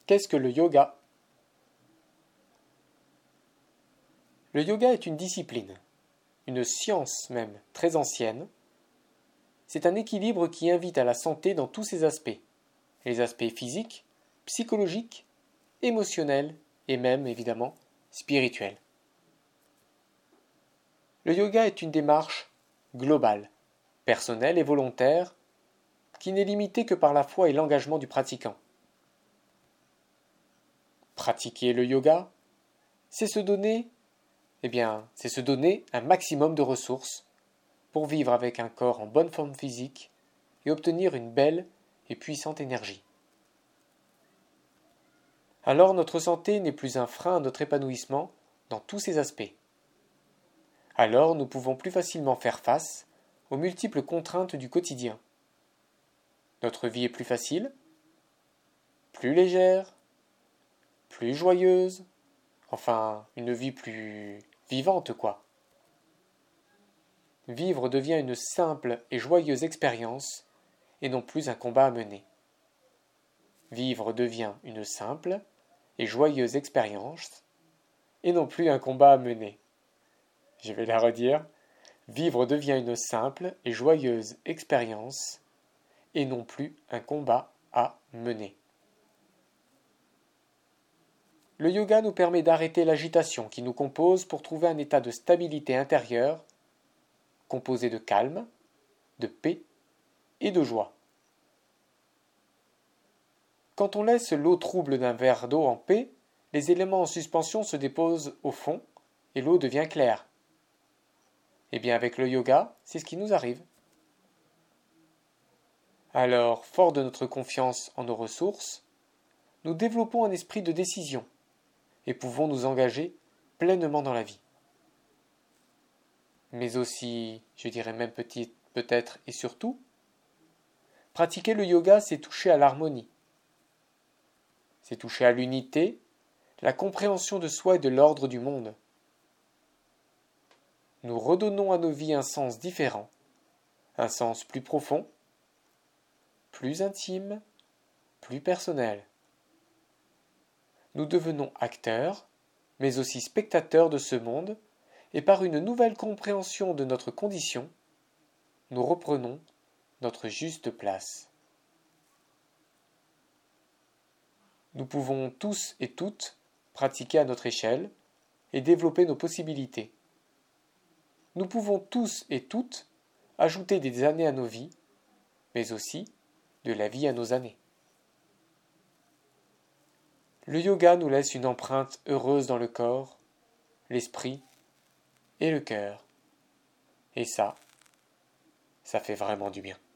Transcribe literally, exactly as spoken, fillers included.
Qu'est-ce que le yoga? Le yoga est une discipline, une science même très ancienne. C'est un équilibre qui invite à la santé dans tous ses aspects, les aspects physiques, psychologiques, émotionnels et même, évidemment, spirituels. Le yoga est une démarche globale, personnelle et volontaire, qui n'est limitée que par la foi et l'engagement du pratiquant. Pratiquer le yoga, c'est se donner, eh bien, c'est se donner un maximum de ressources pour vivre avec un corps en bonne forme physique et obtenir une belle et puissante énergie. Alors notre santé n'est plus un frein à notre épanouissement dans tous ses aspects. Alors nous pouvons plus facilement faire face aux multiples contraintes du quotidien. Notre vie est plus facile, plus légère, plus joyeuse, enfin une vie plus vivante quoi. Vivre devient une simple et joyeuse expérience et non plus un combat à mener. Vivre devient une simple et joyeuse expérience et non plus un combat à mener. Je vais la redire. Vivre devient une simple et joyeuse expérience et non plus un combat à mener. Le yoga nous permet d'arrêter l'agitation qui nous compose pour trouver un état de stabilité intérieure composé de calme, de paix et de joie. Quand on laisse l'eau trouble d'un verre d'eau en paix, les éléments en suspension se déposent au fond et l'eau devient claire. Eh bien avec le yoga, c'est ce qui nous arrive. Alors, fort de notre confiance en nos ressources, nous développons un esprit de décision et pouvons nous engager pleinement dans la vie. Mais aussi, je dirais même petit, peut-être et surtout, pratiquer le yoga, c'est toucher à l'harmonie. C'est toucher à l'unité, la compréhension de soi et de l'ordre du monde. Nous redonnons à nos vies un sens différent, un sens plus profond, plus intime, plus personnel. Nous devenons acteurs, mais aussi spectateurs de ce monde, et par une nouvelle compréhension de notre condition, nous reprenons notre juste place. Nous pouvons tous et toutes pratiquer à notre échelle et développer nos possibilités. Nous pouvons tous et toutes ajouter des années à nos vies, mais aussi de la vie à nos années. Le yoga nous laisse une empreinte heureuse dans le corps, l'esprit et le cœur. Et ça, ça fait vraiment du bien.